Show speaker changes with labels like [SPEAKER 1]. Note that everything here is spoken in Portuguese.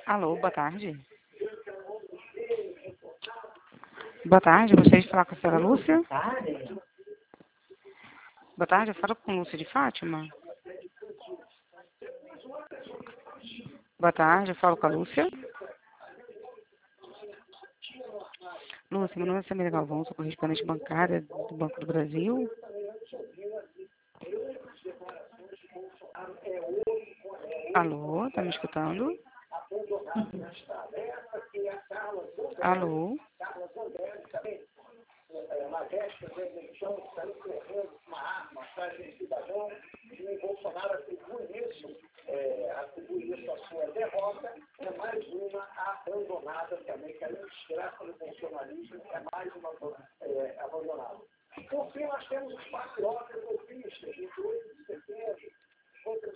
[SPEAKER 1] Alô, boa tarde. Boa tarde, gostaria de falar com a senhora Lúcia? Boa tarde, eu falo com Lúcia de Fátima. Boa tarde, eu falo com a Lúcia. Lúcia, meu nome é Samira Galvão, sou correspondente bancária do Banco do Brasil. Alô, tá me escutando? Alô?